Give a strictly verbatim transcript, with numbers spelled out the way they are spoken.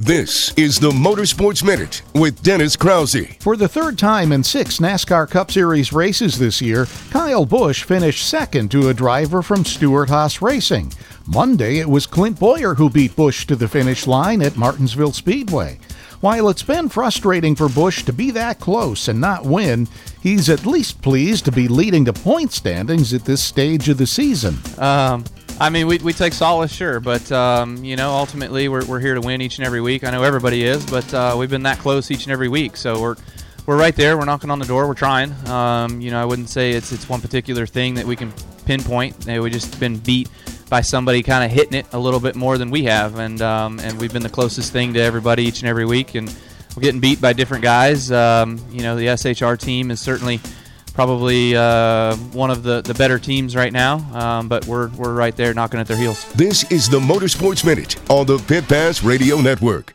This is the Motorsports Minute with Dennis Krause. For the third time in six NASCAR Cup Series races this year, Kyle Busch finished second to a driver from Stewart-Haas Racing. Monday, it was Clint Bowyer who beat Busch to the finish line at Martinsville Speedway. While it's been frustrating for Busch to be that close and not win, he's at least pleased to be leading the point standings at this stage of the season. Um... I mean, we we take solace, sure, but, um, you know, ultimately we're we're here to win each and every week. I know everybody is, but uh, we've been that close each and every week. So we're we're right there. We're knocking on the door. We're trying. Um, you know, I wouldn't say it's it's one particular thing that we can pinpoint. We've just been beat by somebody kind of hitting it a little bit more than we have, and um, and we've been the closest thing to everybody each and every week, and we're getting beat by different guys. Um, you know, the S H R team is certainly probably uh, one of the, the better teams right now, um, but we're we're right there knocking at their heels. This is the Motorsports Minute on the Pit Pass Radio Network.